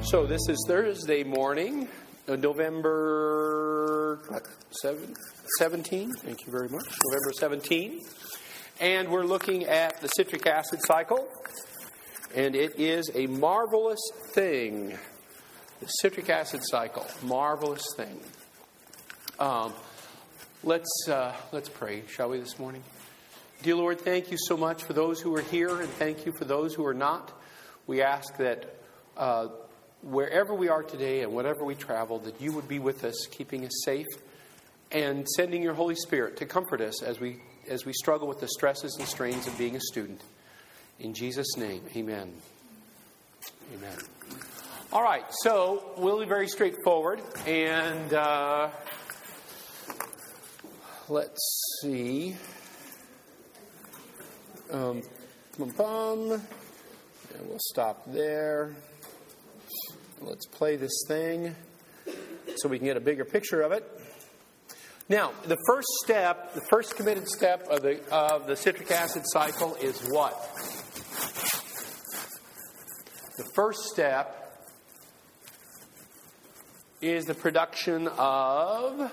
So this is Thursday morning, November 17. Thank you very much. November 17. And we're looking at the citric acid cycle. And it is a marvelous thing. The citric acid cycle. Marvelous thing. Let's pray, shall we, this morning? Dear Lord, thank you so much for those who are here, and thank you for those who are not. We ask that wherever we are today and whatever we travel, that you would be with us, keeping us safe, and sending your Holy Spirit to comfort us as we struggle with the stresses and strains of being a student. In Jesus' name, amen. Amen. All right, so we'll be very straightforward, and let's see. And we'll stop there. Let's play this thing so we can get a bigger picture of it. Now, the first committed step of the citric acid cycle is what? The first step is the production of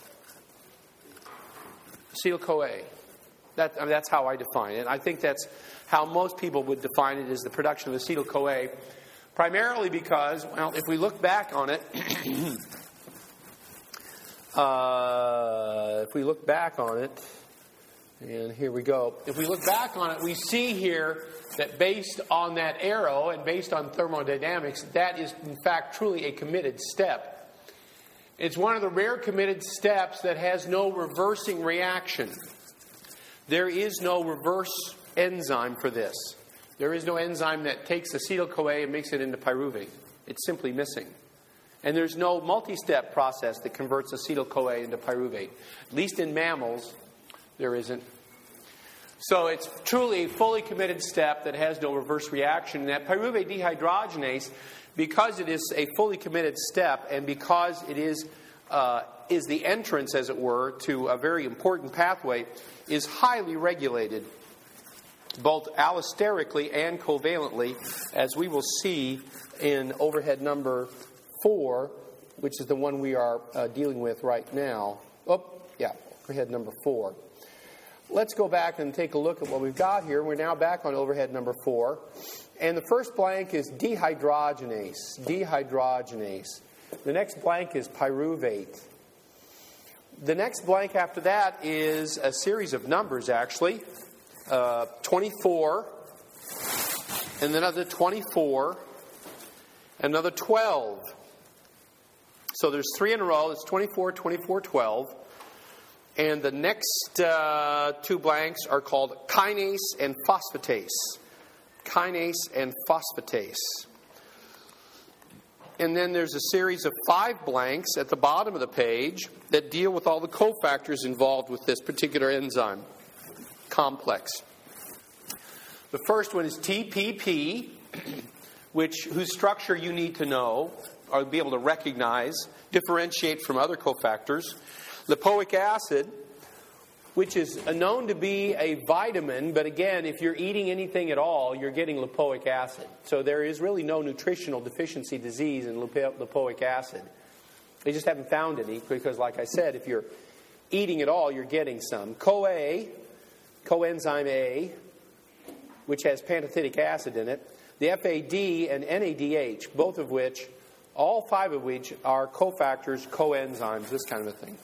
acetyl-CoA. That's how I define it. I think that's how most people would define it, is the production of acetyl-CoA. Primarily because, well, if we look back on it, and here we go. If we look back on it, we see here that based on that arrow and based on thermodynamics, that is in fact truly a committed step. It's one of the rare committed steps that has no reversing reaction. There is no reverse enzyme for this. There is no enzyme that takes acetyl-CoA and makes it into pyruvate. It's simply missing. And there's no multi-step process that converts acetyl-CoA into pyruvate. At least in mammals, there isn't. So it's truly a fully committed step that has no reverse reaction. And that pyruvate dehydrogenase, because it is a fully committed step and because it is the entrance, as it were, to a very important pathway, is highly regulated, both allosterically and covalently, as we will see in overhead number 4, which is the one we are dealing with right now. Overhead number 4. Let's go back and take a look at what we've got here. We're now back on overhead number 4. And the first blank is dehydrogenase. Dehydrogenase. The next blank is pyruvate. The next blank after that is a series of numbers, actually. 24, and then another 24, another 12. So there's 3 in a row. It's 24, 24, 12. And the next 2 blanks are called kinase and phosphatase. Kinase and phosphatase. And then there's a series of 5 blanks at the bottom of the page that deal with all the cofactors involved with this particular enzyme complex. The first one is TPP, whose structure you need to know or be able to recognize, differentiate from other cofactors. Lipoic acid, which is known to be a vitamin, but again, if you're eating anything at all, you're getting lipoic acid. So there is really no nutritional deficiency disease in lipoic acid. They just haven't found any because, like I said, if you're eating at all, you're getting some. CoA, coenzyme A, which has pantothenic acid in it, the FAD and NADH, all 5 of which are cofactors, coenzymes, this kind of a thing.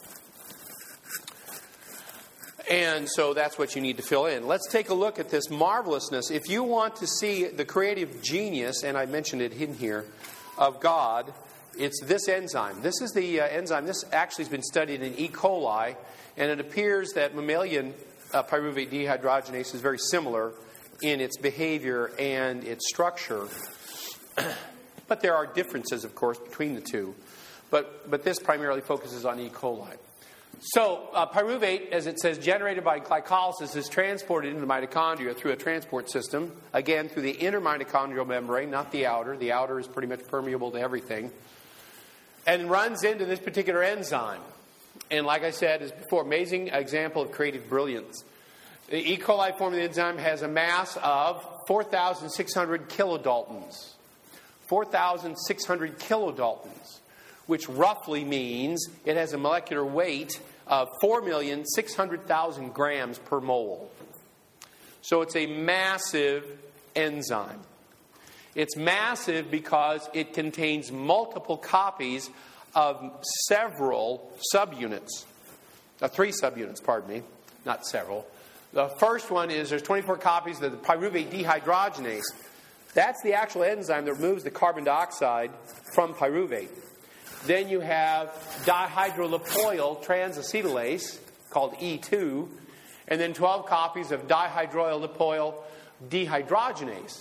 And so that's what you need to fill in. Let's take a look at this marvelousness. If you want to see the creative genius, and I mentioned it in here, of God, it's this enzyme. This is the enzyme. This actually has been studied in E. coli, and it appears that mammalian pyruvate dehydrogenase is very similar in its behavior and its structure. But there are differences, of course, between the two. But this primarily focuses on E. coli. So pyruvate, as it says, generated by glycolysis, is transported into the mitochondria through a transport system. Again, through the inner mitochondrial membrane, not the outer. The outer is pretty much permeable to everything. And runs into this particular enzyme. And like I said, as before, amazing example of creative brilliance. The E. coli form of the enzyme has a mass of 4,600 kilodaltons. 4,600 kilodaltons, which roughly means it has a molecular weight of 4,600,000 grams per mole. So it's a massive enzyme. It's massive because it contains multiple copies of several subunits. 3 subunits, pardon me, not several. The first one is there's 24 copies of the pyruvate dehydrogenase. That's the actual enzyme that removes the carbon dioxide from pyruvate. Then you have dihydrolipoyl transacetylase, called E2, and then 12 copies of dihydrolipoyl dehydrogenase.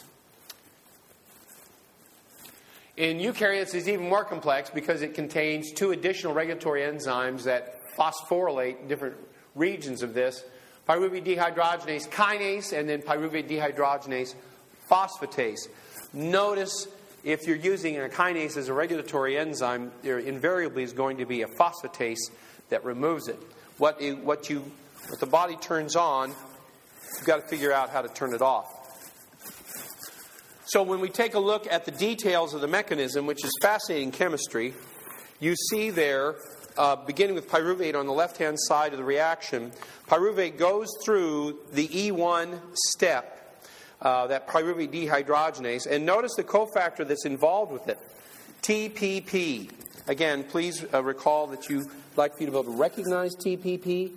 In eukaryotes, it's even more complex because it contains 2 additional regulatory enzymes that phosphorylate different regions of this. Pyruvate dehydrogenase kinase and then pyruvate dehydrogenase phosphatase. Notice if you're using a kinase as a regulatory enzyme, there invariably is going to be a phosphatase that removes it. What the body turns on, you've got to figure out how to turn it off. So when we take a look at the details of the mechanism, which is fascinating chemistry, you see there, beginning with pyruvate on the left-hand side of the reaction, pyruvate goes through the E1 step, that pyruvate dehydrogenase, and notice the cofactor that's involved with it, TPP. Again, please recall that you'd like for you to be able to recognize TPP.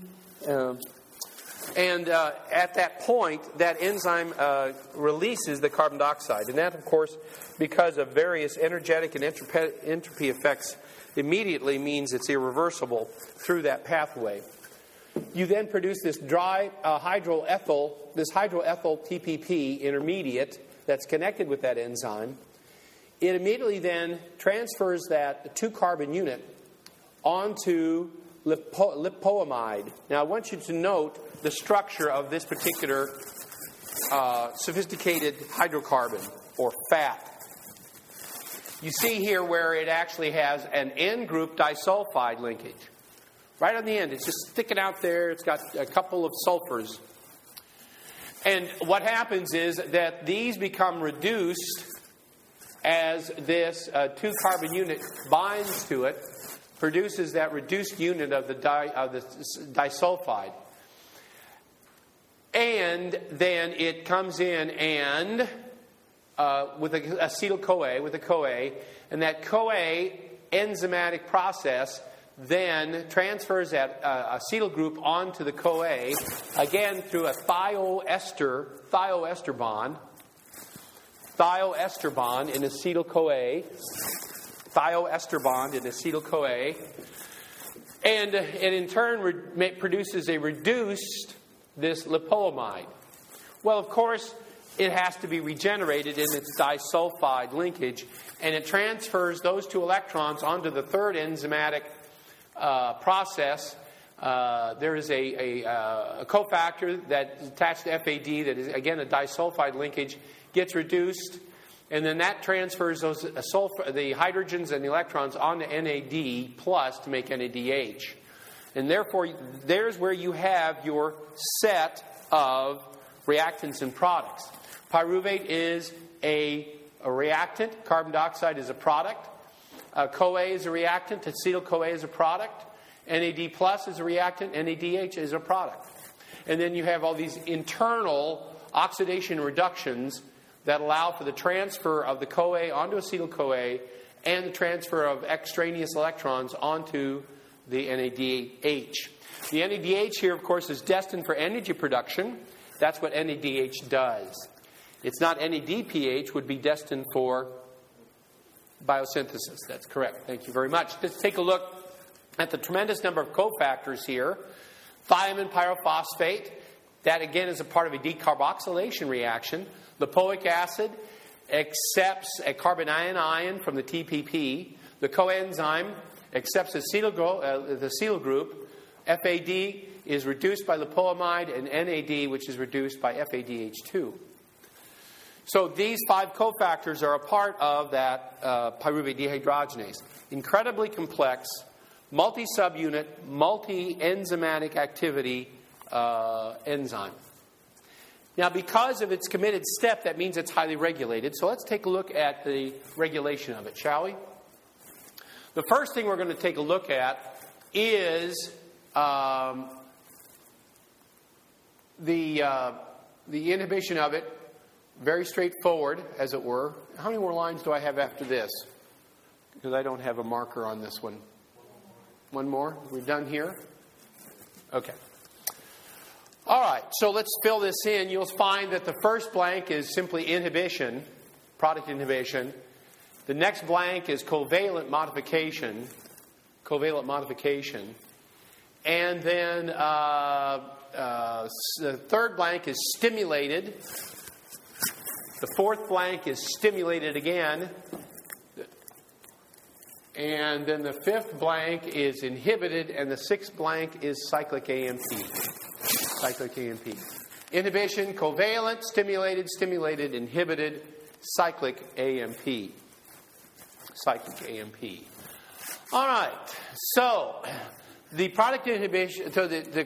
And at that point, that enzyme releases the carbon dioxide. And that, of course, because of various energetic and entropy effects, immediately means it's irreversible through that pathway. You then produce this hydroethyl TPP intermediate that's connected with that enzyme. It immediately then transfers that 2-carbon unit onto lipoamide. Now, I want you to note the structure of this particular sophisticated hydrocarbon, or fat. You see here where it actually has an N-group disulfide linkage. Right on the end. It's just sticking out there. It's got a couple of sulfurs. And what happens is that these become reduced as this 2-carbon unit binds to it, produces that reduced unit of the disulfide. And then it comes in and with acetyl-CoA, with a CoA, and that CoA enzymatic process then transfers that acetyl group onto the CoA, again through a thioester bond. Thioester bond in acetyl-CoA. Thioester bond in acetyl-CoA. And it in turn produces a reduced, this lipoamide. Well, of course, it has to be regenerated in its disulfide linkage, and it transfers those 2 electrons onto the 3rd enzymatic process. There is a cofactor that's attached to FAD that is, again, a disulfide linkage, gets reduced, and then that transfers the hydrogens and the electrons onto NAD plus to make NADH. And therefore, there's where you have your set of reactants and products. Pyruvate is a reactant. Carbon dioxide is a product. CoA is a reactant. Acetyl-CoA is a product. NAD plus is a reactant. NADH is a product. And then you have all these internal oxidation reductions that allow for the transfer of the CoA onto acetyl-CoA and the transfer of extraneous electrons onto the NADH. The NADH here, of course, is destined for energy production. That's what NADH does. It's not NADPH, would be destined for biosynthesis. That's correct. Thank you very much. Let's take a look at the tremendous number of cofactors here. Thiamine pyrophosphate. That, again, is a part of a decarboxylation reaction. Lipoic acid accepts a carbanion from the TPP. The coenzyme accepts the acetyl group. FAD is reduced by lipoamide, and NAD, which is reduced by FADH2. So these 5 cofactors are a part of that pyruvate dehydrogenase. Incredibly complex, multi-subunit, multi-enzymatic activity enzyme. Now, because of its committed step, that means it's highly regulated. So let's take a look at the regulation of it, shall we? The first thing we're going to take a look at is the inhibition of it. Very straightforward, as it were. How many more lines do I have after this? Because I don't have a marker on this one. One more? We're done here? Okay. All right, so let's fill this in. You'll find that the first blank is simply inhibition, product inhibition. The next blank is covalent modification. And then the third blank is stimulated. The fourth blank is stimulated again. And then the fifth blank is inhibited, and the sixth blank is cyclic AMP. Inhibition, covalent, stimulated, inhibited, cyclic AMP. All right. So the product inhibition, so the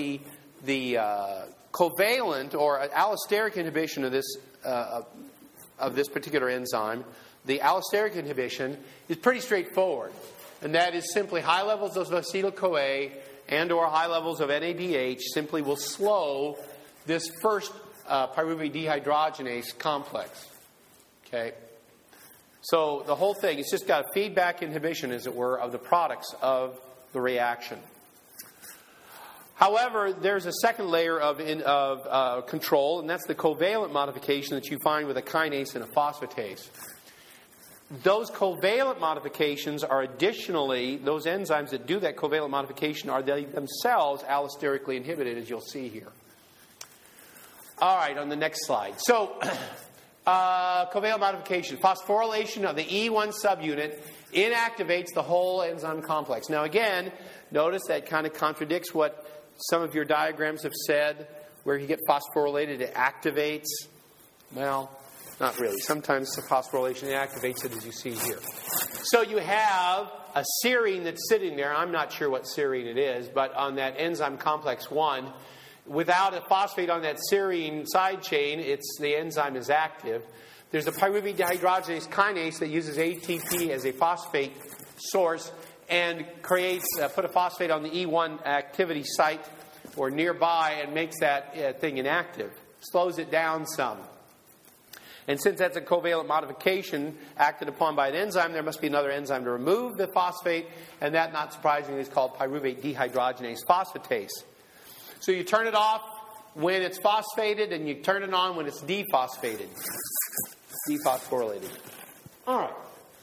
covalent or allosteric inhibition of this particular enzyme, the allosteric inhibition, is pretty straightforward, and that is simply high levels of acetyl-CoA and or high levels of NADH simply will slow this first pyruvate dehydrogenase complex. Okay? So the whole thing, it's just got a feedback inhibition, as it were, of the products of the reaction. However, there's a second layer of control, and that's the covalent modification that you find with a kinase and a phosphatase. Those covalent modifications are additionally, those enzymes that do that covalent modification are they themselves allosterically inhibited, as you'll see here. All right, on the next slide. So, covalent modification. Phosphorylation of the E1 subunit inactivates the whole enzyme complex. Now again, notice that kind of contradicts what some of your diagrams have said, where you get phosphorylated, it activates. Well, not really. Sometimes the phosphorylation activates it, as you see here. So you have a serine that's sitting there. I'm not sure what serine it is, but on that enzyme complex 1, without a phosphate on that serine side chain, the enzyme is active. There's a pyruvate dehydrogenase kinase that uses ATP as a phosphate source and put a phosphate on the E1 activity site or nearby and makes that thing inactive, slows it down some. And since that's a covalent modification acted upon by an enzyme, there must be another enzyme to remove the phosphate, and that, not surprisingly, is called pyruvate dehydrogenase phosphatase. So you turn it off when it's phosphated, and you turn it on when it's dephosphated. Dephosphorylated. All right.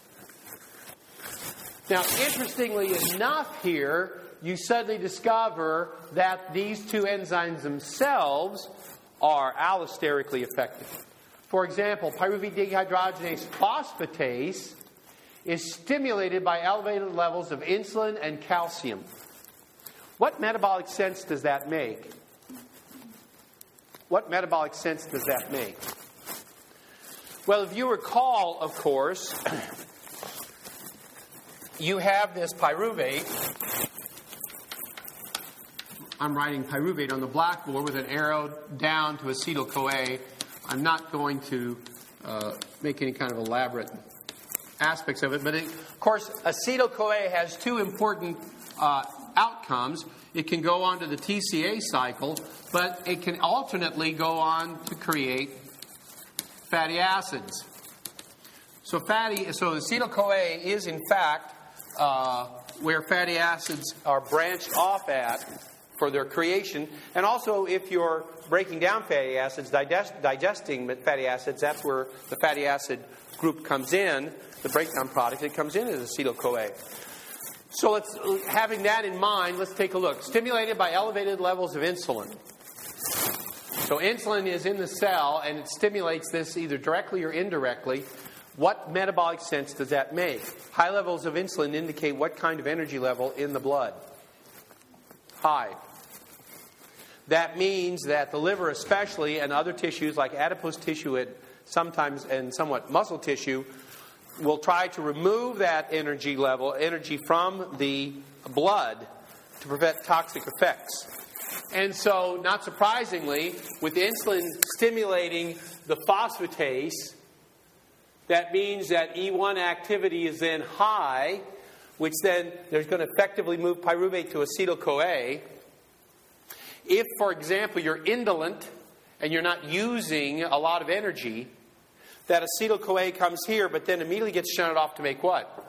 Now, interestingly enough here, you suddenly discover that these two enzymes themselves are allosterically effective. For example, pyruvate dehydrogenase phosphatase is stimulated by elevated levels of insulin and calcium. What metabolic sense does that make? Well, if you recall, of course, you have this pyruvate. I'm writing pyruvate on the blackboard with an arrow down to acetyl-CoA. I'm not going to make any kind of elaborate aspects of it. But, of course, acetyl-CoA has two important outcomes. It can go on to the TCA cycle, but it can alternately go on to create fatty acids. So acetyl-CoA is, in fact, where fatty acids are branched off at for their creation. And also, if you're breaking down fatty acids, digesting fatty acids, that's where the fatty acid group comes in, the breakdown product that comes in is acetyl-CoA. So having that in mind, let's take a look. Stimulated by elevated levels of insulin. So insulin is in the cell, and it stimulates this either directly or indirectly. What metabolic sense does that make? High levels of insulin indicate what kind of energy level in the blood? High. That means that the liver especially, and other tissues like adipose tissue and sometimes and somewhat muscle tissue, will try to remove that energy from the blood to prevent toxic effects. And so, not surprisingly, with insulin stimulating the phosphatase, that means that E1 activity is then high, which then there's going to effectively move pyruvate to acetyl-CoA. If, for example, you're indolent and you're not using a lot of energy, that acetyl-CoA comes here, but then immediately gets shunted off to make what?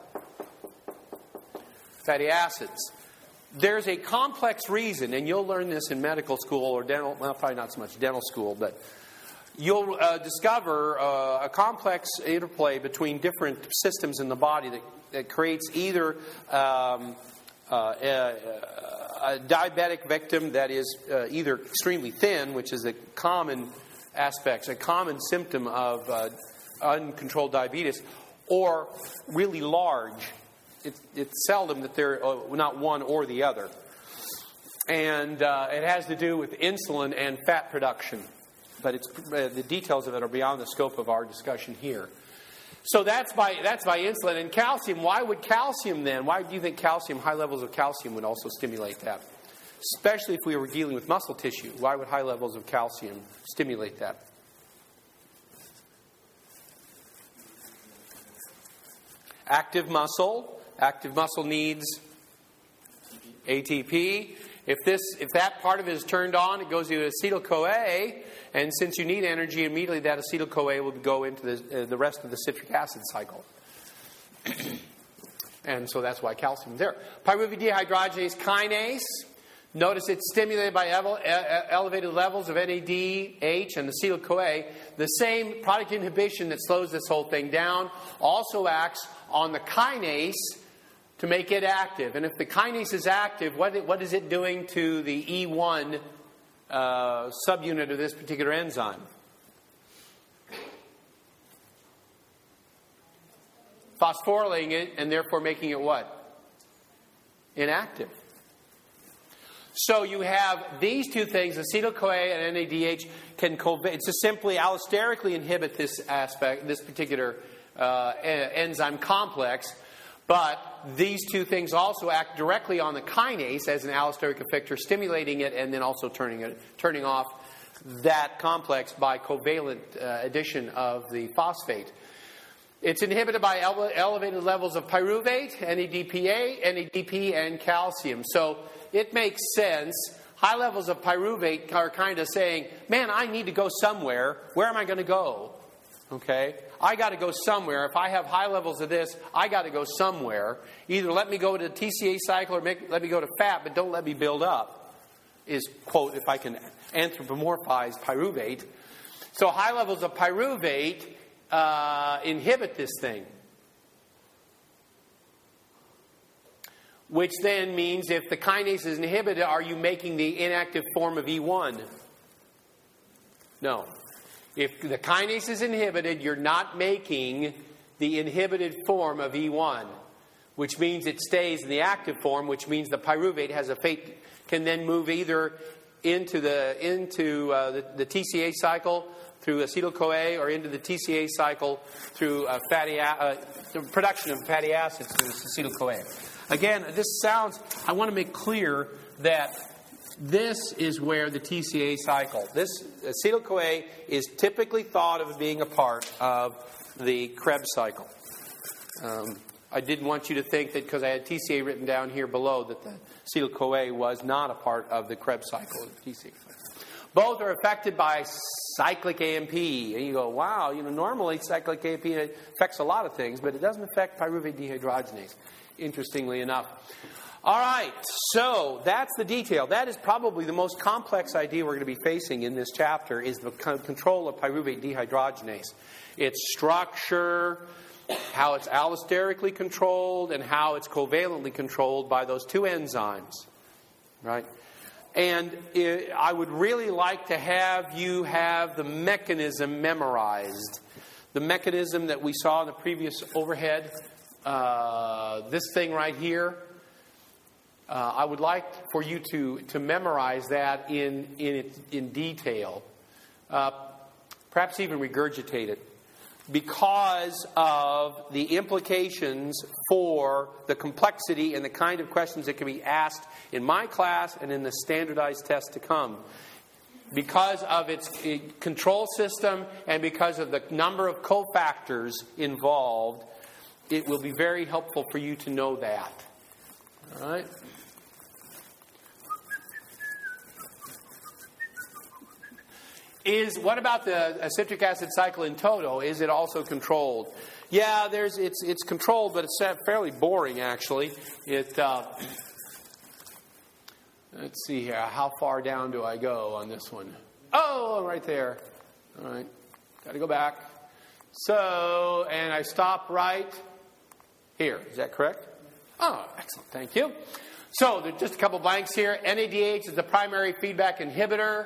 Fatty acids. There's a complex reason, and you'll learn this in medical school or dental, well, probably not so much dental school, but you'll discover a complex interplay between different systems in the body that creates either a diabetic victim that is either extremely thin, which is a common aspect, a common symptom of uncontrolled diabetes, or really large. It's seldom that they're not one or the other. And it has to do with insulin and fat production. But the details of it are beyond the scope of our discussion here. So that's by insulin. And calcium, why would calcium then? Why do you think calcium, high levels of calcium would also stimulate that? Especially if we were dealing with muscle tissue. Why would high levels of calcium stimulate that? Active muscle needs ATP. If that part of it is turned on, it goes to acetyl-CoA, and since you need energy, immediately that acetyl-CoA will go into the rest of the citric acid cycle. And so that's why calcium is there. Pyruvate dehydrogenase kinase. Notice it's stimulated by elevated levels of NADH and acetyl-CoA. The same product inhibition that slows this whole thing down also acts on the kinase to make it active. And if the kinase is active, what is it doing to the E1 subunit of this particular enzyme? Phosphorylating it and therefore making it what? Inactive. So you have these two things, acetyl-CoA and NADH, can just simply allosterically inhibit this particular enzyme complex. But these two things also act directly on the kinase as an allosteric effector, stimulating it and then also turning off that complex by covalent addition of the phosphate. It's inhibited by elevated levels of pyruvate, NADP, and calcium. So it makes sense. High levels of pyruvate are kind of saying, man, I need to go somewhere. Where am I going to go? Okay? I got to go somewhere. If I have high levels of this, I got to go somewhere. Either let me go to the TCA cycle or let me go to fat, but don't let me build up, is, quote, if I can anthropomorphize pyruvate. So high levels of pyruvate inhibit this thing. Which then means if the kinase is inhibited, are you making the inactive form of E1? No. If the kinase is inhibited, you're not making the inhibited form of E1, which means it stays in the active form, which means the pyruvate can then move either into the TCA cycle through acetyl-CoA or into the TCA cycle through the production of fatty acids through acetyl-CoA. Again, I want to make clear that this is where the TCA cycle, this acetyl-CoA is typically thought of as being a part of the Krebs cycle. I didn't want you to think that because I had TCA written down here below that the acetyl-CoA was not a part of the Krebs cycle. TCA. Both are affected by cyclic AMP. And you go, wow, normally cyclic AMP affects a lot of things, but it doesn't affect pyruvate dehydrogenase, interestingly enough. All right, so that's the detail. That is probably the most complex idea we're going to be facing in this chapter is the control of pyruvate dehydrogenase. Its structure, how it's allosterically controlled, and how it's covalently controlled by those two enzymes. Right? And I would really like to have you have the mechanism memorized. The mechanism that we saw in the previous overhead, this thing right here. I would like for you to memorize that in detail. Perhaps even regurgitate it. because of the implications for the complexity and the kind of questions that can be asked in my class and in the standardized test to come. Because of its control system and because of the number of cofactors involved, it will be very helpful for you to know that. All right? What about the citric acid cycle in total? Is it also controlled? Yeah, it's controlled, but it's fairly boring, actually. Let's see here. How far down do I go on this one? Oh, right there. All right. Got to go back. So, and I stop right here. Is that correct? Oh, excellent. Thank you. So, there's just a couple blanks here. NADH is the primary feedback inhibitor.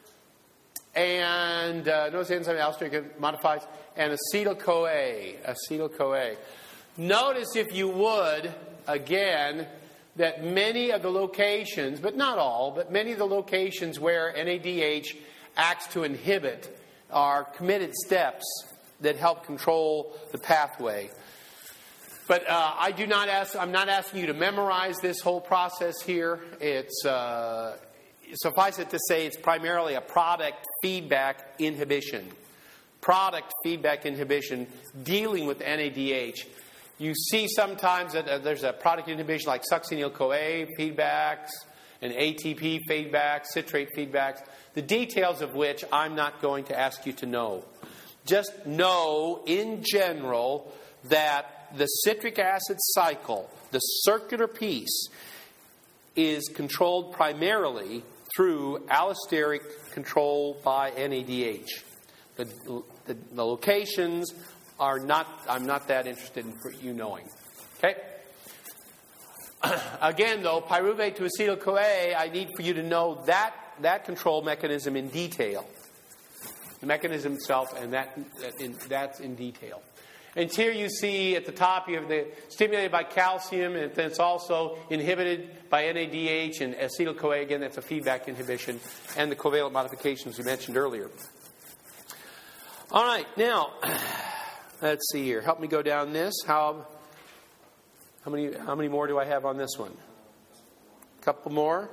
And notice the enzyme allosteric modifies. And acetyl-CoA. Acetyl-CoA. Notice, if you would, again, that many of the locations, but not all, but many of the locations where NADH acts to inhibit are committed steps that help control the pathway. But I'm not asking you to memorize this whole process here. It's suffice it to say it's primarily a product feedback inhibition. Product feedback inhibition dealing with NADH. You see sometimes that there's a product inhibition like succinyl-CoA feedbacks and ATP feedbacks, citrate feedbacks, the details of which I'm not going to ask you to know. Just know, in general, that the citric acid cycle, the circular piece, is controlled primarily through allosteric control by NADH. The locations are not, I'm not that interested in you knowing. Okay? Again, though, pyruvate to acetyl-CoA, I need for you to know that control mechanism in detail. The mechanism itself, and that's in detail. And here you see at the top, you have the stimulated by calcium, and then it's also inhibited by NADH and acetyl-CoA. Again, that's a feedback inhibition, and the covalent modifications we mentioned earlier. All right, now, let's see here. Help me go down this. How many more do I have on this one? A couple more.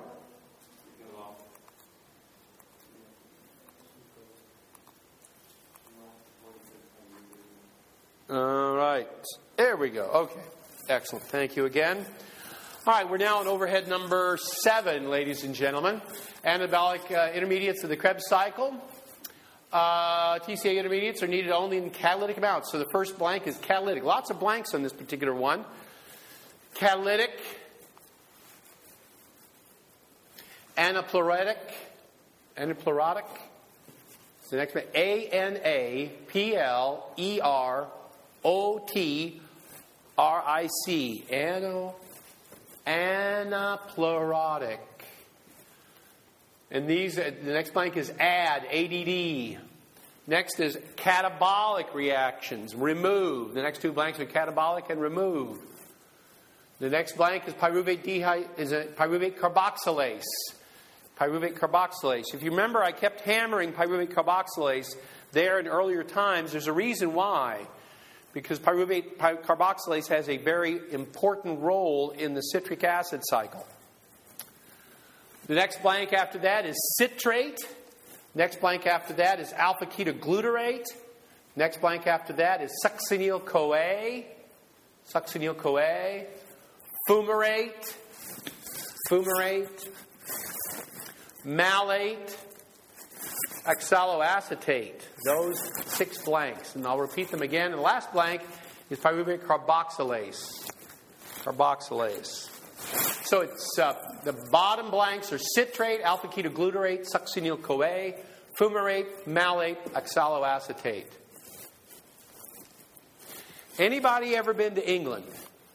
All right. There we go. Okay. Excellent. Thank you again. All right. We're now on overhead number 7, ladies and gentlemen. Anabolic intermediates of the Krebs cycle. TCA intermediates are needed only in catalytic amounts. So the first blank is catalytic. Lots of blanks on this particular one. Catalytic. Anaplerotic. Anaplerotic. The next one. ANAPLEROTIC. Anaplerotic. And these, the next blank is ADD. Next is catabolic reactions. Remove. The next two blanks are catabolic and remove. The next blank is pyruvate carboxylase. Pyruvate carboxylase. If you remember, I kept hammering pyruvate carboxylase there in earlier times. There's a reason why. Because pyruvate carboxylase has a very important role in the citric acid cycle. The next blank after that is citrate. Next blank after that is alpha-ketoglutarate. Next blank after that is succinyl-CoA. Succinyl-CoA. Fumarate. Fumarate. Malate. Oxaloacetate. Those 6 blanks. And I'll repeat them again. And the last blank is pyruvate carboxylase. Carboxylase. So it's the bottom blanks are citrate, alpha-ketoglutarate, succinyl-CoA, fumarate, malate, oxaloacetate. Anybody ever been to England?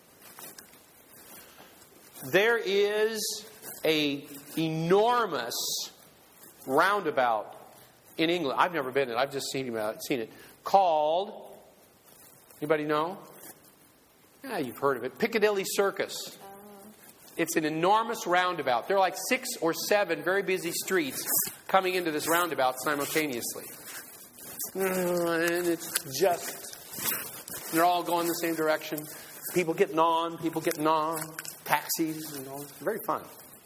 There is a enormous roundabout in England. I've never been in it. I've just seen it. Called, anybody know? Yeah, you've heard of it. Piccadilly Circus. It's an enormous roundabout. There are like 6 or 7 very busy streets coming into this roundabout simultaneously. and it's just, they're all going the same direction. People getting on, taxis, and all. Very fun.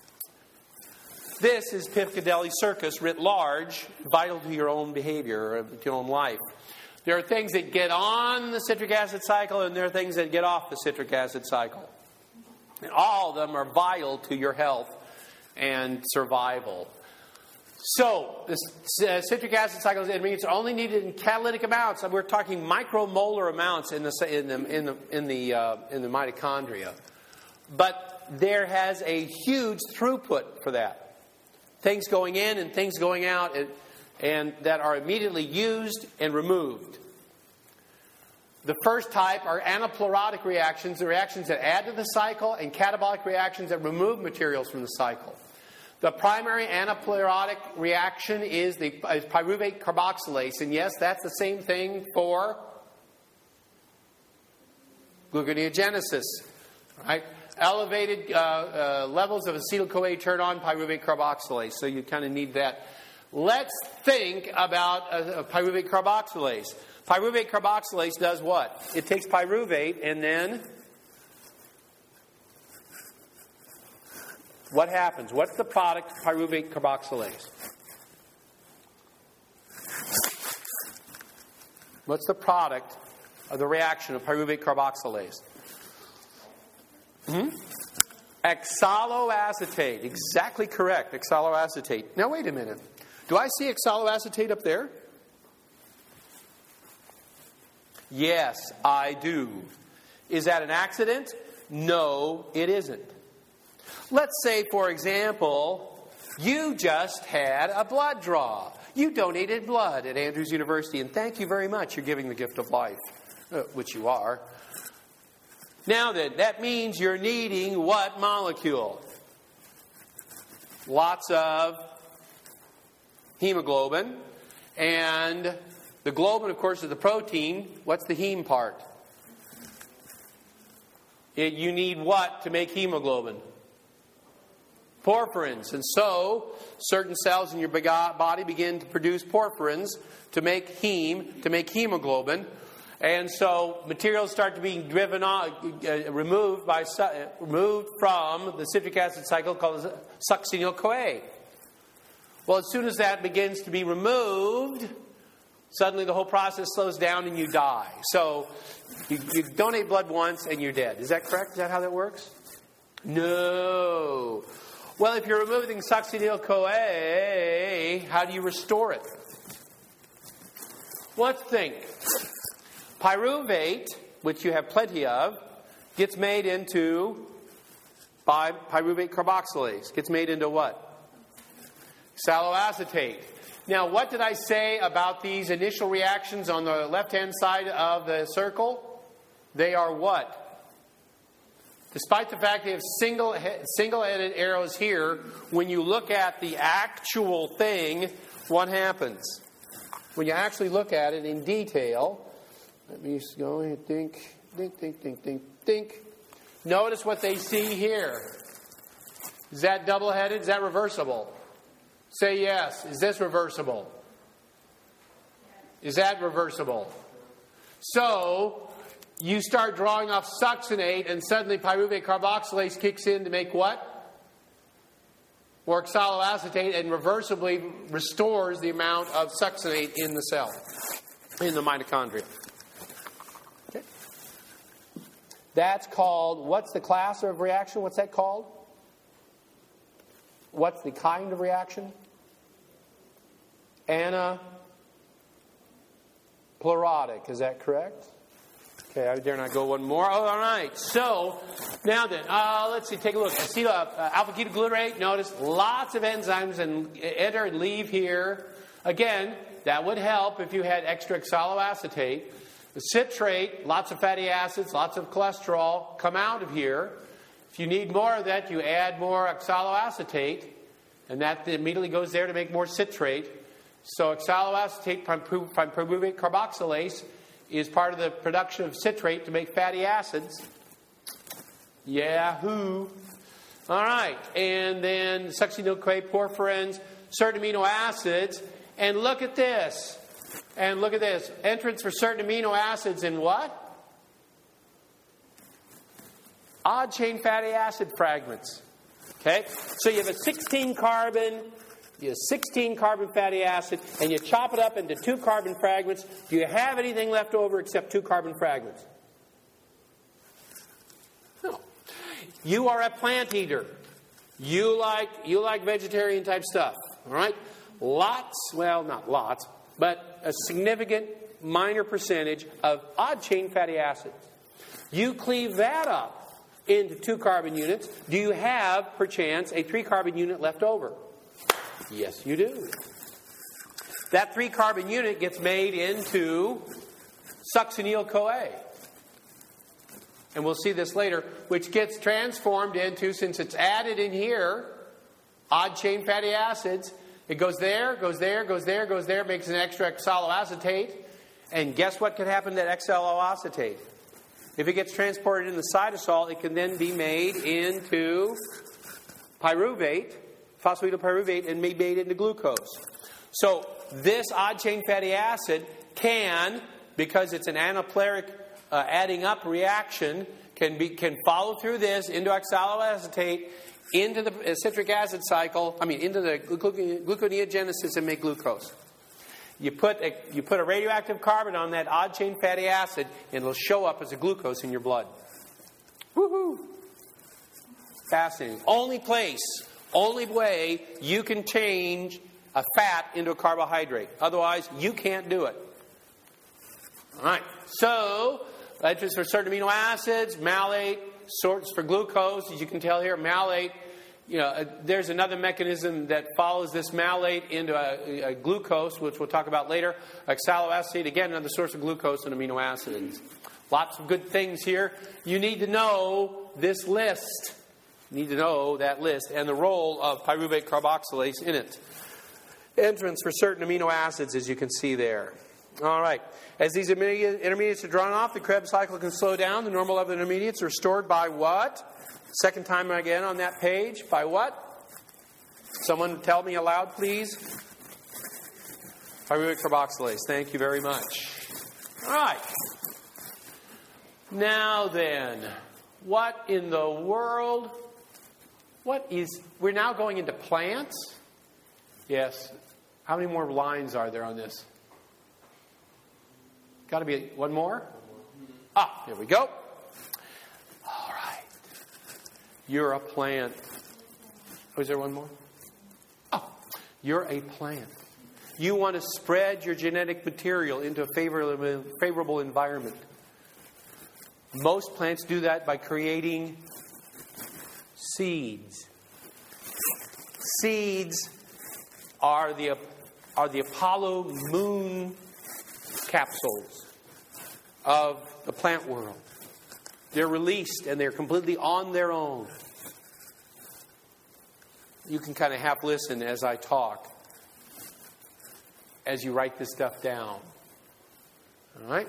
This is Piccadilly Circus writ large, vital to your own behavior, to your own life. There are things that get on the citric acid cycle, and there are things that get off the citric acid cycle. And all of them are vital to your health and survival. So, the citric acid cycle intermediates are only needed in catalytic amounts. We're talking micromolar amounts in the mitochondria. But there has a huge throughput for that. Things going in and things going out, and that are immediately used and removed. The first type are anaplerotic reactions, the reactions that add to the cycle, and catabolic reactions that remove materials from the cycle. The primary anaplerotic reaction is pyruvate carboxylase, and yes, that's the same thing for gluconeogenesis, right? Elevated levels of acetyl-CoA turn on pyruvate carboxylase, so you kind of need that. Let's think about pyruvate carboxylase. Pyruvate carboxylase does what? It takes pyruvate and then what happens? What's the product of pyruvate carboxylase? What's the product of the reaction of pyruvate carboxylase? Oxaloacetate. Exactly correct. Oxaloacetate. Now wait a minute. Do I see oxaloacetate up there? Yes, I do. Is that an accident? No, it isn't. Let's say, for example, you just had a blood draw. You donated blood at Andrews University, and thank you very much. You're giving the gift of life, which you are. Now then, that means you're needing what molecule? Lots of hemoglobin. And the globin, of course, is the protein. What's the heme part? You need what to make hemoglobin? Porphyrins. And so, certain cells in your body begin to produce porphyrins to make heme, to make hemoglobin. And so, materials start to be removed from the citric acid cycle called succinyl-CoA. Well, as soon as that begins to be removed, suddenly the whole process slows down and you die. So, you donate blood once and you're dead. Is that correct? Is that how that works? No. Well, if you're removing succinyl-CoA, how do you restore it? Let's think. Pyruvate, which you have plenty of, gets made into by pyruvate carboxylase. Gets made into what? Oxaloacetate. Now, what did I say about these initial reactions on the left-hand side of the circle? They are what? Despite the fact they have single-headed arrows here, when you look at the actual thing, what happens? When you actually look at it in detail, let me go and think. Notice what they see here. Is that double-headed? Is that reversible? Say yes. Is this reversible? Is that reversible? So, you start drawing off succinate, and suddenly pyruvate carboxylase kicks in to make what? More oxaloacetate, and reversibly restores the amount of succinate in the cell, in the mitochondria. Okay. That's called, what's the class of reaction? What's that called? What's the kind of reaction? Anaplerotic. Is that correct? Okay, I dare not go one more. Oh, all right. So, now then, let's see, take a look. Alpha-ketoglutarate, notice lots of enzymes and enter and leave here. Again, that would help if you had extra oxaloacetate. The citrate, lots of fatty acids, lots of cholesterol come out of here. If you need more of that, you add more oxaloacetate, and that immediately goes there to make more citrate. So oxaloacetate from pyruvate carboxylase is part of the production of citrate to make fatty acids. Yahoo! All right, and then succinyl-CoA, porphyrins, certain amino acids, and look at this. And look at this. Entrance for certain amino acids in what? Odd chain fatty acid fragments. Okay? So you have a 16 carbon fatty acid, and you chop it up into 2 carbon fragments. Do you have anything left over except 2 carbon fragments? No. You are a plant eater. You like vegetarian type stuff. All right? Not lots, but a significant minor percentage of odd chain fatty acids. You cleave that up into 2 carbon units. Do you have, perchance, a 3 carbon unit left over? Yes, you do. That 3 carbon unit gets made into succinyl-CoA. And we'll see this later, which gets transformed into, since it's added in here, odd chain fatty acids. It goes there, goes there, goes there, goes there, makes an extra oxaloacetate. And guess what could happen to that oxaloacetate? If it gets transported in the cytosol, it can then be made into pyruvate, phosphatidylpyruvate, and be made into glucose. So this odd chain fatty acid can, because it's an anapleuric adding up reaction, can follow through this into oxaloacetate, into the citric acid cycle, into the gluconeogenesis and make glucose. You put a radioactive carbon on that odd chain fatty acid, and it'll show up as a glucose in your blood. Woohoo! Fascinating. Only way you can change a fat into a carbohydrate. Otherwise, you can't do it. All right. So, entrance for certain amino acids, malate, sorts for glucose. As you can tell here, malate. There's another mechanism that follows this malate into a glucose, which we'll talk about later. Oxaloacetate, again, another source of glucose and amino acids. Lots of good things here. You need to know this list. You need to know that list and the role of pyruvate carboxylase in it. Entrance for certain amino acids, as you can see there. All right. As these intermediates are drawn off, the Krebs cycle can slow down. The normal level intermediates are stored by what? Second time again on that page. By what? Someone tell me aloud, please. Pyruvate carboxylase. Thank you very much. All right. Now then, what in the world? We're now going into plants? Yes. How many more lines are there on this? Got to be one more? Here we go. All right. You're a plant. Oh, is there one more? You're a plant. You want to spread your genetic material into a favorable environment. Most plants do that by creating seeds. Seeds are the Apollo moon capsules of the plant world. They're released and they're completely on their own. You can kind of half listen as I talk, as you write this stuff down. All right?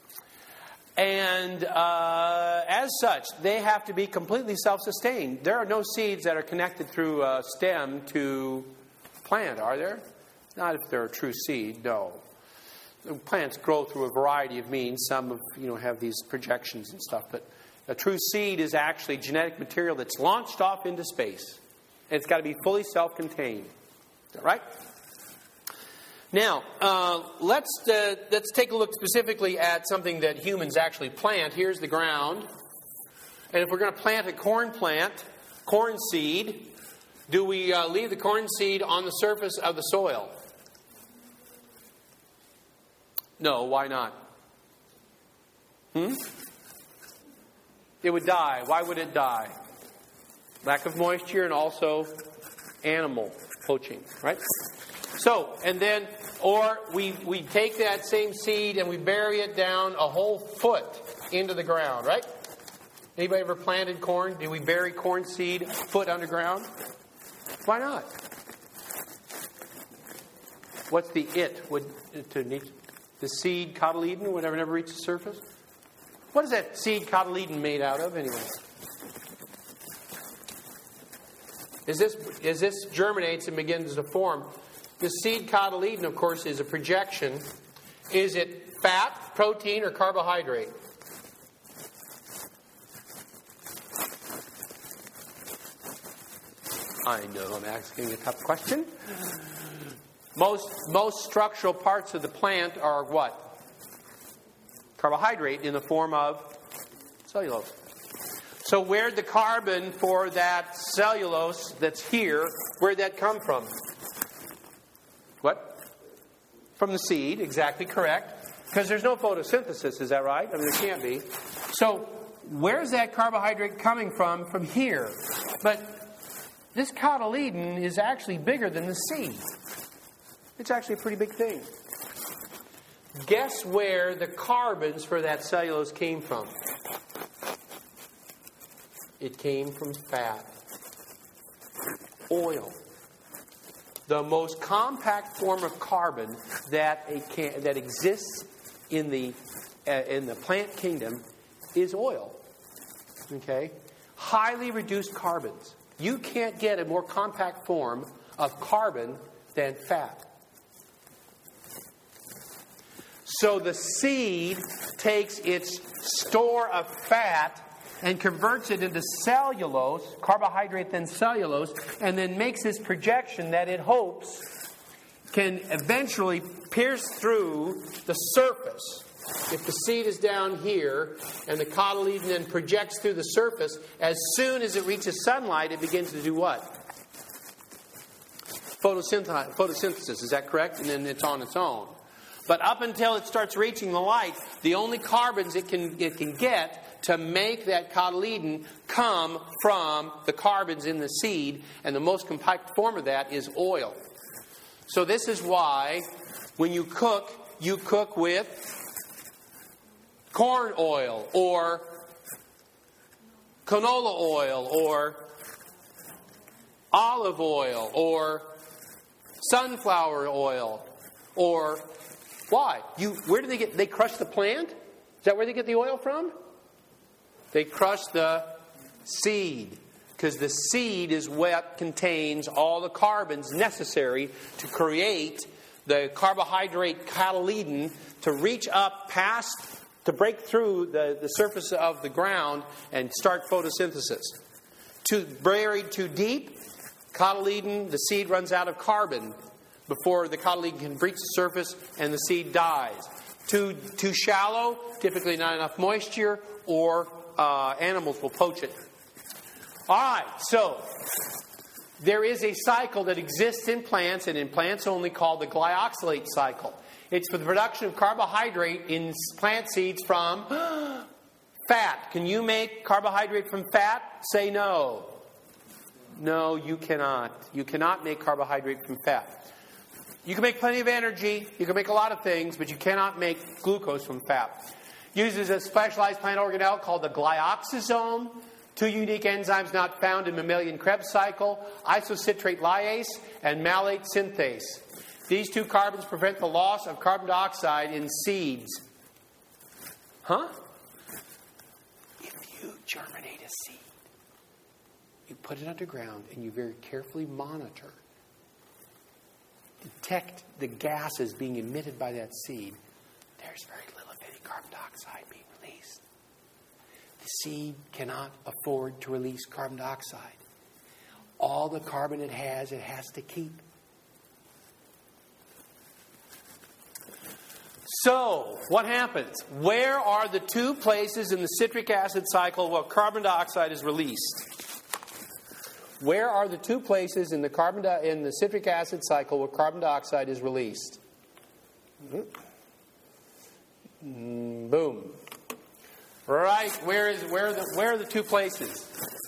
And as such, they have to be completely self-sustained. There are no seeds that are connected through a stem to plant, are there? Not if they're a true seed, no. Plants grow through a variety of means. Some have these projections and stuff. But a true seed is actually genetic material that's launched off into space. And it's got to be fully self-contained. Is that right? Now, let's take a look specifically at something that humans actually plant. Here's the ground. And if we're going to plant a corn seed, do we leave the corn seed on the surface of the soil? No, why not? It would die. Why would it die? Lack of moisture and also animal poaching, right? So, and then, or we take that same seed and we bury it down a whole foot into the ground, right? Anybody ever planted corn? Do we bury corn seed a foot underground? Why not? What's the the seed cotyledon, whatever, never reaches the surface? What is that seed cotyledon made out of, anyway? As this germinates and begins to form, the seed cotyledon, of course, is a projection. Is it fat, protein, or carbohydrate? I know I'm asking a tough question. Most structural parts of the plant are what? Carbohydrate in the form of cellulose. So where'd the carbon for that cellulose that's here, where'd that come from? What? From the seed, exactly correct. Because there's no photosynthesis, is that right? I mean, there can't be. So where's that carbohydrate coming from? From here. But this cotyledon is actually bigger than the seed. It's actually a pretty big thing. Guess where the carbons for that cellulose came from? It came from fat. Oil. The most compact form of carbon that exists in the plant kingdom is oil. Okay? Highly reduced carbons. You can't get a more compact form of carbon than fat. So the seed takes its store of fat and converts it into cellulose, carbohydrate then cellulose, and then makes this projection that it hopes can eventually pierce through the surface. If the seed is down here and the cotyledon then projects through the surface, as soon as it reaches sunlight, it begins to do what? Photosynthesis, is that correct? And then it's on its own. But up until it starts reaching the light, the only carbons it can get to make that cotyledon come from the carbons in the seed, and the most compact form of that is oil. So this is why when you cook with corn oil or canola oil or olive oil or sunflower oil or why? Where do they crush the plant? Is that where they get the oil from? They crush the seed, because the seed is what contains all the carbons necessary to create the carbohydrate cotyledon to reach up to break through the surface of the ground and start photosynthesis. Buried too deep, cotyledon, the seed runs out of carbon before the cotyledon can breach the surface and the seed dies. Too shallow, typically not enough moisture, or animals will poach it. All right, so there is a cycle that exists in plants, and in plants only, called the glyoxylate cycle. It's for the production of carbohydrate in plant seeds from fat. Can you make carbohydrate from fat? Say no. No, you cannot. You cannot make carbohydrate from fat. You can make plenty of energy. You can make a lot of things, but you cannot make glucose from fat. Uses a specialized plant organelle called the glyoxysome. 2 unique enzymes not found in mammalian Krebs cycle: isocitrate lyase and malate synthase. These 2 carbons prevent the loss of carbon dioxide in seeds. Huh? If you germinate a seed, you put it underground and you very carefully monitor, detect the gases being emitted by that seed, there's very little of any carbon dioxide being released. The seed cannot afford to release carbon dioxide. All the carbon it has to keep. So, what happens? Where are the 2 places in the citric acid cycle where carbon dioxide is released? Where are the 2 places in the citric acid cycle where carbon dioxide is released? Boom. Right. Where are the 2 places?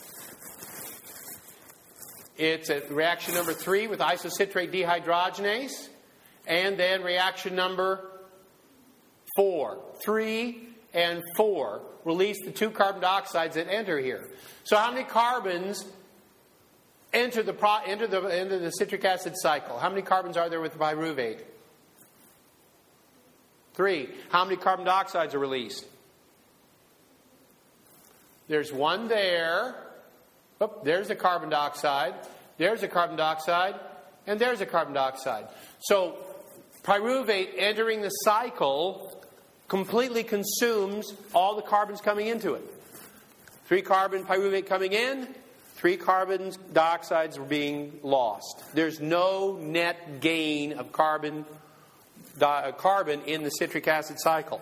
It's at reaction number 3 with isocitrate dehydrogenase, and then reaction number 4. 3 and 4 release the 2 carbon dioxides that enter here. So how many carbons enter the citric acid cycle? How many carbons are there with pyruvate? 3. How many carbon dioxides are released? There's 1 there. Oh, there's a carbon dioxide. There's a carbon dioxide. And there's a carbon dioxide. So Pyruvate entering the cycle completely consumes all the carbons coming into it. 3 carbon pyruvate coming in, 3 carbon dioxides are being lost. There's no net gain of carbon in the citric acid cycle.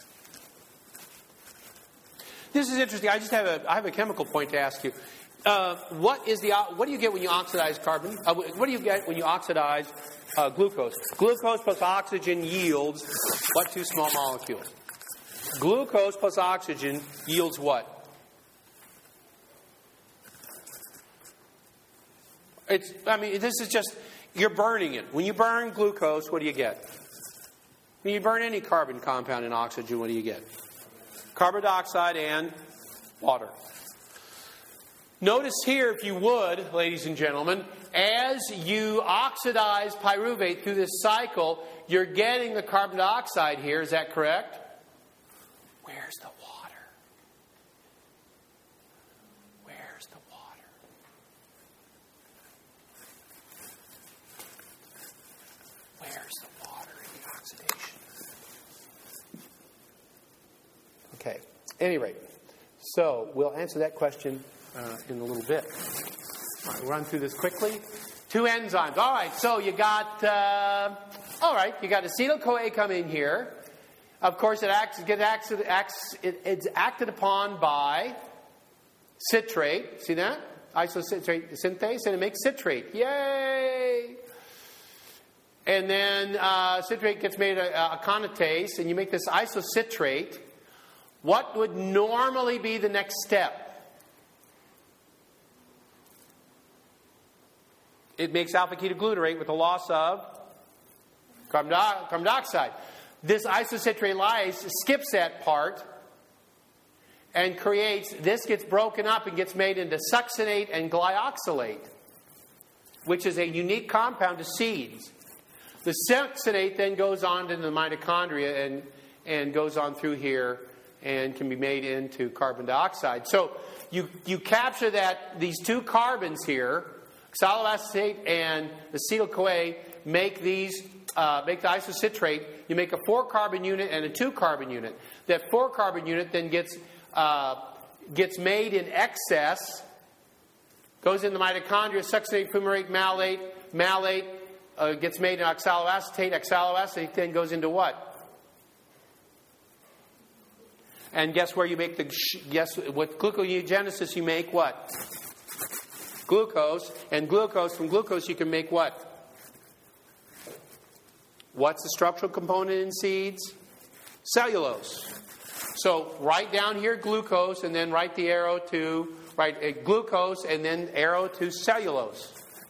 This is interesting. I have a chemical point to ask you. What do you get when you oxidize carbon? What do you get when you oxidize glucose? Glucose plus oxygen yields what 2 small molecules? Glucose plus oxygen yields what? This is just, you're burning it. When you burn glucose, what do you get? When you burn any carbon compound in oxygen, what do you get? Carbon dioxide and water. Notice here, if you would, ladies and gentlemen, as you oxidize pyruvate through this cycle, you're getting the carbon dioxide here. Is that correct? Where's the water? Where's the water? Where's the water in the oxidation? Okay. At any rate, so we'll answer that question in a little bit. All right, we'll run through this quickly. 2 enzymes. All right, so you got acetyl-CoA come in here. Of course, it's acted upon by citrate. See that? Isocitrate synthase, and it makes citrate. Yay! And then citrate gets made a conatase, and you make this isocitrate. What would normally be the next step? It makes alpha-ketoglutarate with the loss of carbon dioxide. This isocitrate-lyase skips that part and this gets broken up and gets made into succinate and glyoxylate, which is a unique compound to seeds. The succinate then goes on to the mitochondria and goes on through here and can be made into carbon dioxide. So you capture these 2 carbons here, oxaloacetate and acetyl-CoA, make the isocitrate. You make a 4-carbon unit and a 2-carbon unit. That 4-carbon unit then gets made in excess, goes in the mitochondria, succinate, fumarate, malate. Malate gets made in oxaloacetate. Oxaloacetate then goes into what? And guess where you make with gluconeogenesis you make what? Glucose. And from glucose you can make what? What's the structural component in seeds? Cellulose. So write down here glucose and then write the arrow to, glucose and then arrow to cellulose.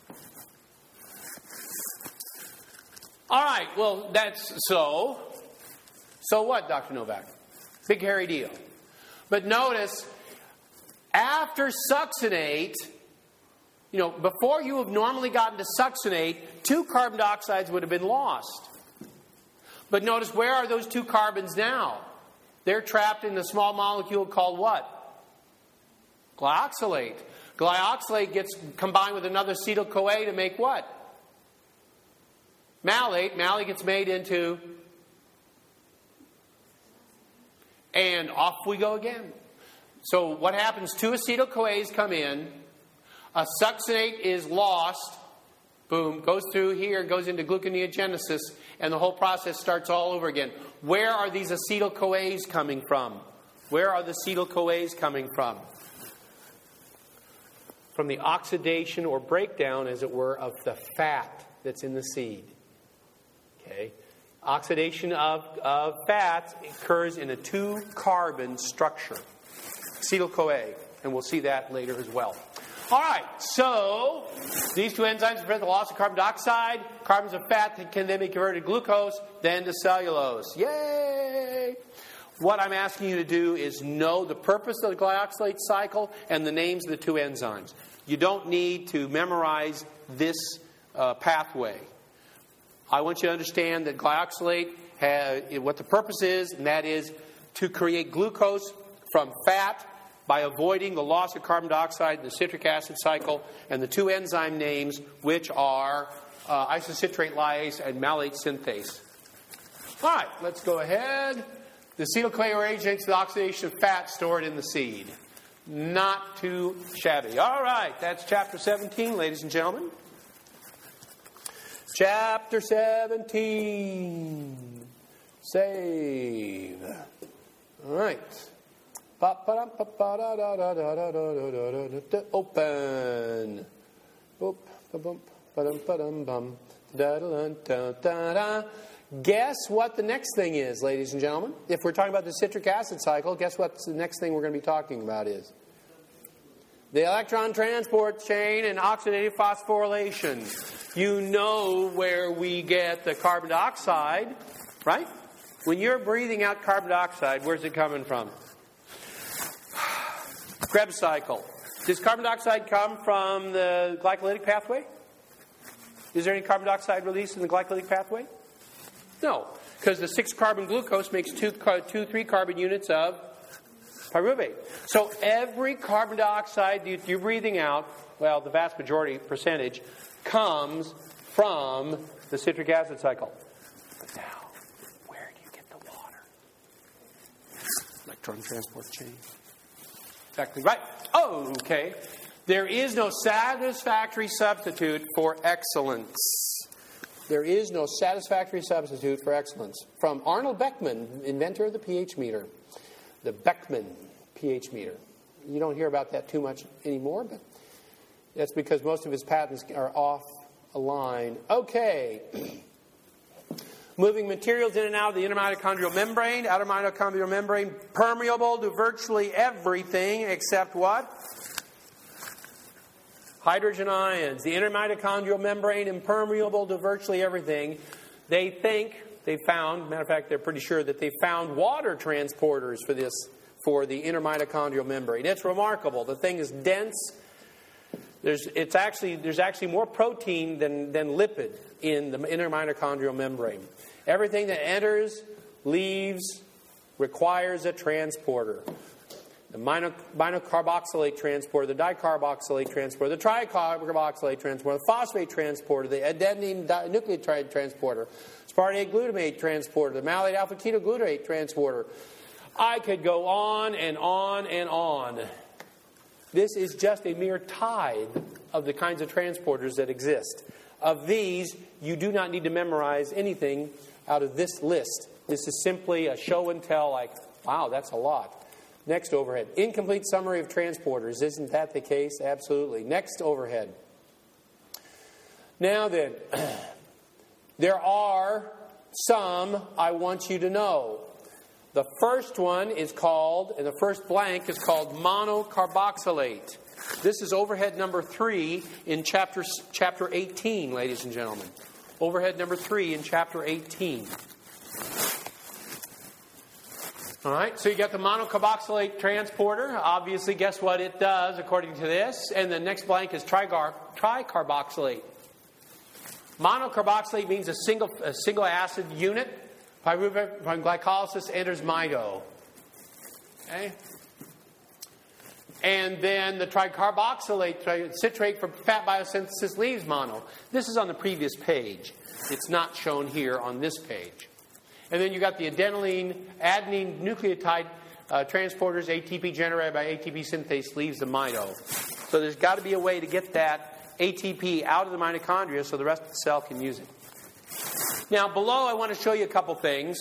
All right, well, that's so. So what, Dr. Novak? Big hairy deal. But notice, after succinate, before you have normally gotten to succinate, 2 carbon dioxides would have been lost. But notice, where are those 2 carbons now? They're trapped in a small molecule called what? Glyoxylate. Glyoxylate gets combined with another acetyl-CoA to make what? Malate. Malate gets made into... And off we go again. So what happens? 2 acetyl-CoAs come in. A succinate is lost. Boom. Goes through here, goes into gluconeogenesis, and the whole process starts all over again. Where are these acetyl-CoAs coming from? Where are the acetyl-CoAs coming from? From the oxidation or breakdown, as it were, of the fat that's in the seed. Okay? Oxidation of fats occurs in a 2-carbon structure. Acetyl-CoA. And we'll see that later as well. All right, so these 2 enzymes prevent the loss of carbon dioxide. Carbons of fat can then be converted to glucose, then to cellulose. Yay! What I'm asking you to do is know the purpose of the glyoxylate cycle and the names of the 2 enzymes. You don't need to memorize this pathway. I want you to understand that glyoxylate, what the purpose is, and that is to create glucose from fat by avoiding the loss of carbon dioxide in the citric acid cycle, and the 2 enzyme names, which are isocitrate lyase, and malate synthase. All right, let's go ahead. The acetyl-CoA agents, the oxidation of fat stored in the seed. Not too shabby. All right, that's chapter 17, ladies and gentlemen. Chapter 17. Save. All right. Open. Guess what the next thing is, ladies and gentlemen? If we're talking about the citric acid cycle, guess what the next thing we're going to be talking about is? The electron transport chain and oxidative phosphorylation. You know where we get the carbon dioxide, right? When you're breathing out carbon dioxide, where's it coming from? Krebs cycle. Does carbon dioxide come from the glycolytic pathway? Is there any carbon dioxide released in the glycolytic pathway? No, because the 6-carbon glucose makes 2 3-carbon units of pyruvate. So every carbon dioxide that you're breathing out, well, the vast majority percentage, comes from the citric acid cycle. But now, where do you get the water? Electron transport chain. Exactly right. Oh, okay. There is no satisfactory substitute for excellence. There is no satisfactory substitute for excellence. From Arnold Beckman, inventor of the pH meter. The Beckman pH meter. You don't hear about that too much anymore, but that's because most of his patents are off a line. Okay. Moving materials in and out of the intermitochondrial membrane. Outer mitochondrial membrane permeable to virtually everything except what? Hydrogen ions. The intermitochondrial membrane impermeable to virtually everything. They found, matter of fact, they're pretty sure that they found water transporters for the intermitochondrial membrane. It's remarkable. The thing is dense. There's actually more protein than lipid in the intermitochondrial membrane. Everything that enters, leaves, requires a transporter. The monocarboxylate transporter, the dicarboxylate transporter, the tricarboxylate transporter, the phosphate transporter, the adenine nucleotide transporter, aspartate glutamate transporter, the malate alpha ketoglutarate transporter. I could go on and on and on. This is just a mere tithe of the kinds of transporters that exist. Of these, you do not need to memorize anything out of this list. This is simply a show and tell, like, wow, that's a lot. Next overhead. Incomplete summary of transporters. Isn't that the case? Absolutely. Next overhead. Now then, there are some I want you to know. The first one is called, and the first blank is called monocarboxylate. This is overhead number 3 in chapter 18, ladies and gentlemen. Overhead number 3 in chapter 18. All right, so you got the monocarboxylate transporter. Obviously, guess what it does according to this? And the next blank is tricarboxylate. Monocarboxylate means a single acid unit. Pyruvate from glycolysis enters mito. Okay? And then the tricarboxylate citrate from fat biosynthesis leaves mono. This is on the previous page. It's not shown here on this page. And then you got the adenine nucleotide transporters, ATP generated by ATP synthase leaves the mito. So there's got to be a way to get that ATP out of the mitochondria so the rest of the cell can use it. Now below I want to show you a couple things.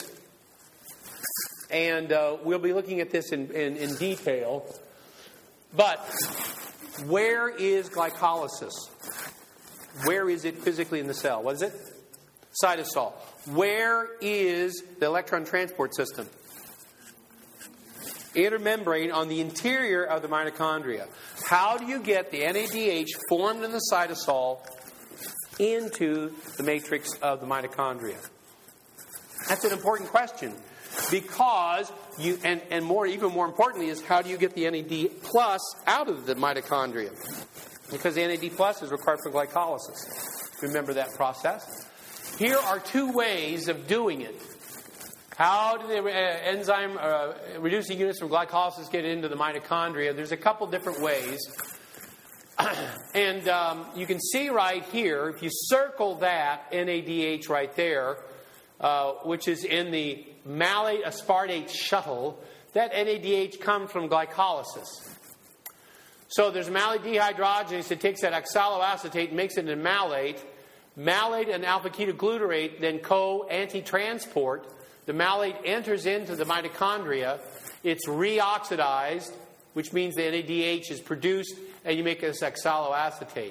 And we'll be looking at this in detail. But where is glycolysis? Where is it physically in the cell? What is it? Cytosol. Where is the electron transport system? Intermembrane on the interior of the mitochondria. How do you get the NADH formed in the cytosol into the matrix of the mitochondria? That's an important question. Because even more importantly is how do you get the NAD plus out of the mitochondria? Because the NAD plus is required for glycolysis. Remember that process? Here are two ways of doing it. How do the enzyme reducing units from glycolysis get into the mitochondria? There's a couple different ways. And you can see right here, if you circle that NADH right there, which is in the malate aspartate shuttle, that NADH comes from glycolysis. So there's malate dehydrogenase that takes that oxaloacetate and makes it into malate. Malate and alpha-ketoglutarate then co-anti-transport. The malate enters into the mitochondria. It's reoxidized, which means the NADH is produced, and you make this oxaloacetate.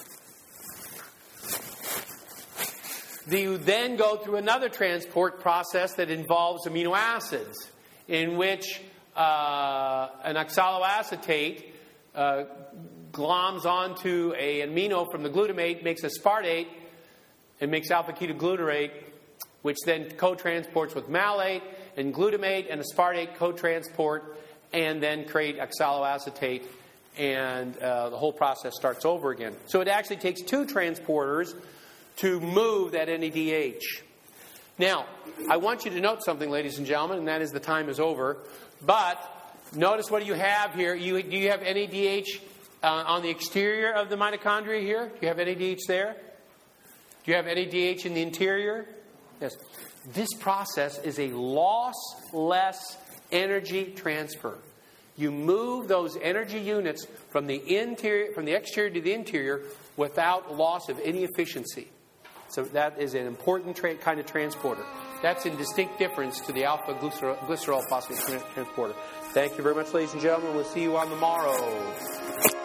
You then go through another transport process that involves amino acids, in which an oxaloacetate gloms onto an amino from the glutamate, makes aspartate, and makes alpha-ketoglutarate, which then co-transports with malate, and glutamate and aspartate co-transport, and then create oxaloacetate, and the whole process starts over again. So it actually takes two transporters to move that NADH. Now, I want you to note something, ladies and gentlemen, and that is the time is over. But notice what do you have here. Do you have NADH on the exterior of the mitochondria here? Do you have NADH there? Do you have NADH in the interior? Yes. This process is a lossless energy transfer. You move those energy units from the exterior to the interior without loss of any efficiency. So that is an important kind of transporter. That's in distinct difference to the alpha-glycerol phosphate transporter. Thank you very much, ladies and gentlemen. We'll see you on the morrow.